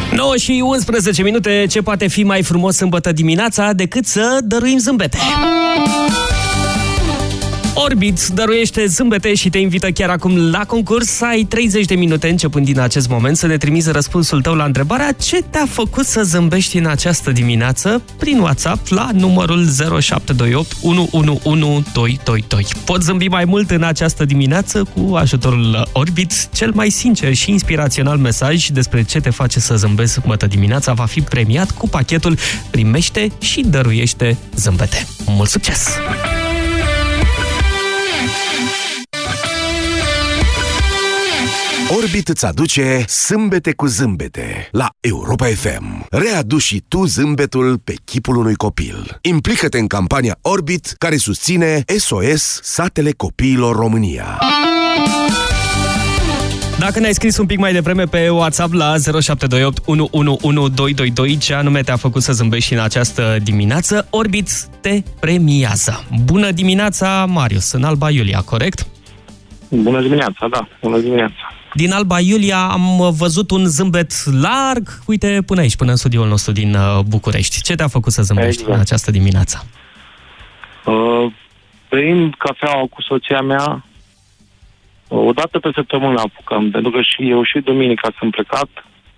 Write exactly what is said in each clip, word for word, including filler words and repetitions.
nouă și unsprezece minute, ce poate fi mai frumos sâmbătă dimineața decât să dăruim zâmbete? Orbit dăruiește zâmbete și te invită chiar acum la concurs. Ai treizeci de minute începând din acest moment să ne trimiți răspunsul tău la întrebarea ce te-a făcut să zâmbești în această dimineață prin WhatsApp la numărul zero șapte doi opt unu unu unu doi doi doi. Poți zâmbi mai mult în această dimineață cu ajutorul Orbit. Cel mai sincer și inspirațional mesaj despre ce te face să zâmbești sâmbătă dimineața va fi premiat cu pachetul Primește și dăruiește zâmbete. Mult succes! Orbit îți aduce Sâmbete cu zâmbete la Europa F M. Readu și tu zâmbetul pe chipul unui copil. Implică-te în campania Orbit care susține S O S Satele Copiilor România. Dacă ne-ai scris un pic mai devreme pe WhatsApp la zero șapte doi opt unu unu unu doi doi doi ce anume te-a făcut să zâmbești în această dimineață, Orbit te premiază. Bună dimineața, Marius, în Alba Iulia, corect? Bună dimineața, da, bună dimineața. Din Alba Iulia am văzut un zâmbet larg, uite, până aici, până în studioul nostru din București. Ce te-a făcut să zâmbești exact în această dimineață? Uh, Beind cafeaua cu soția mea, o dată pe săptămână apucăm, pentru că și eu și duminica sunt plecat,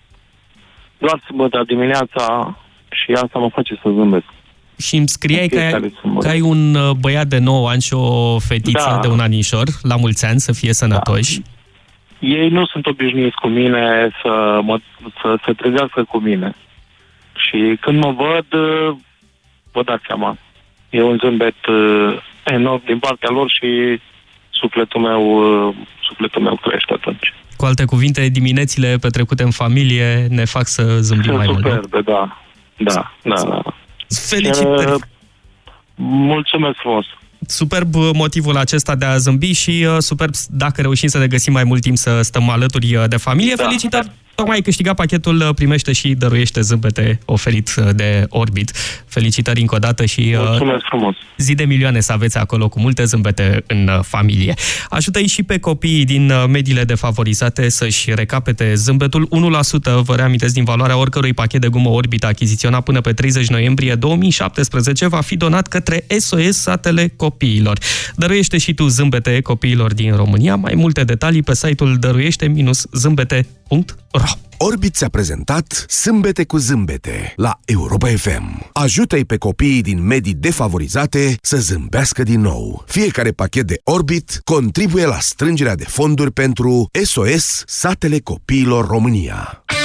doar sâmbătă dimineața și asta mă face să zâmbesc. Și îmi scriai că ai, că ai un băiat de nouă ani și o fetiță da. de un anișor, la mulți ani, să fie sănătoși. Da. Ei nu sunt obișnuiți cu mine să, mă, să se trezească cu mine. Și când mă văd, vă dați seama, e un zâmbet enorm din partea lor și sufletul meu, sufletul meu crește atunci. Cu alte cuvinte, diminețile petrecute în familie ne fac să zâmbim mai mult. Superbe, da. Da, da, da. Felicitări! Uh, mulțumesc frumos! Superb motivul acesta de a zâmbi și uh, superb dacă reușim să ne găsim mai mult timp să stăm alături de familie. Da. Felicitări! Tocmai ai câștigat pachetul Primește și dăruiește zâmbete oferit de Orbit. Felicitări încă o dată și mulțumesc frumos. Zi de milioane să aveți acolo cu multe zâmbete în familie. Ajută-i și pe copiii din mediile defavorizate să-și recapete zâmbetul. unu la sută, vă reamintesc, din valoarea oricărui pachet de gumă Orbit achiziționat până pe treizeci noiembrie două mii șaptesprezece va fi donat către S O S Satele Copiilor. Dăruiește și tu zâmbete copiilor din România. Mai multe detalii pe site-ul dăruiește zâmbete punct ro. Orbit ți-a prezentat Sâmbete cu zâmbete la Europa F M. Ajută-i pe copiii din medii defavorizate să zâmbească din nou. Fiecare pachet de Orbit contribuie la strângerea de fonduri pentru S O S Satele Copiilor România.